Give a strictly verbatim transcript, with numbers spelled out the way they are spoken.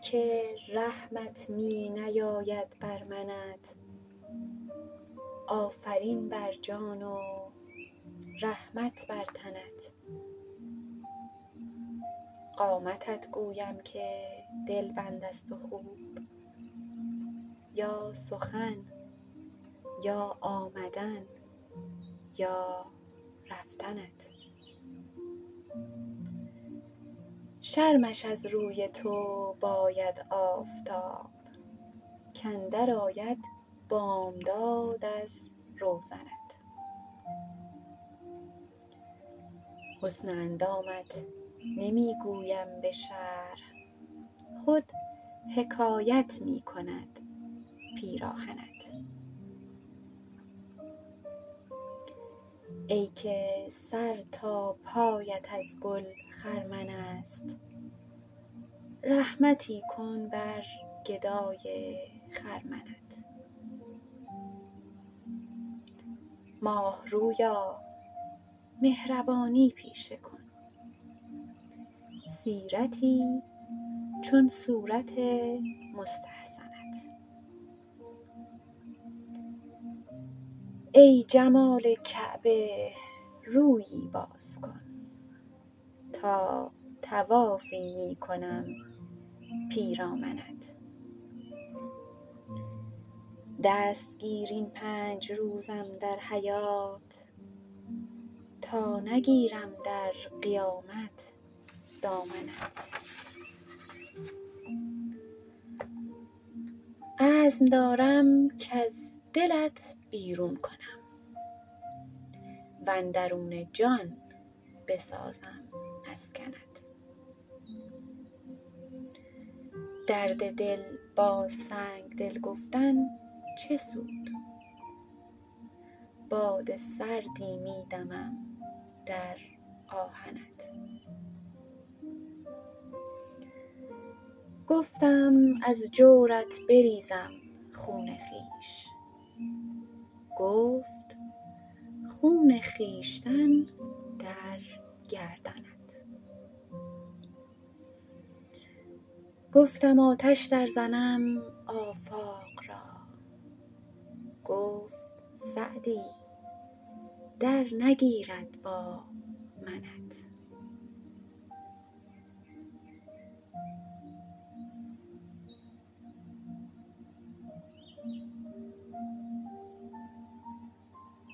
که رحمت می نیاید بر منت، آفرین بر جان و رحمت بر تنت. قامتت گویم که دلبند است و خوب، یا سخن یا آمدن یا رفتنت. شرمش از روی تو باید آفتاب، کاندر آید بامداد از روزنت. حسن اندامت نمی گویم به شرح، خود حکایت می کند پیراهنت. ای که سر تا پایت از گل خرمن است، رحمتی کن بر گدای خرمنت. ماه رویا مهربانی پیشه کن، سیرتی چون صورت مستحسنت. ای جمال کعبه رویی باز کن، تا طوافی می کنم پیرامنت. دست گیر این پنج روزم در حیات، تا نگیرم در قیامت دامنت. عزم دارم کز دلت بیرون کنم، واندرون جان بسازم مسکنت. درد دل با سنگ دل گفتن چه سود، باد سردی می دمم در آهنت. گفتم از جورت بریزم خون خویش، گفت خون خویشتن در گردنت. گفتم آتش در زنم آفاق را، گفت سعدی در نگیرد با منت.